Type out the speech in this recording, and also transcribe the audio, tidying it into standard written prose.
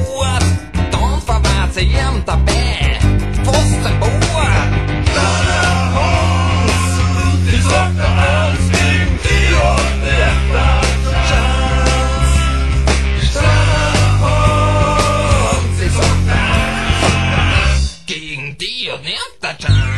Sport, dann verwahrt sie ihm dabei fast ein Bohr. Kleiner Hans, ich sag dir eins, gegen die hat der Chance. Kleiner Hans, ich sag dir Gegen die und nicht der Chance.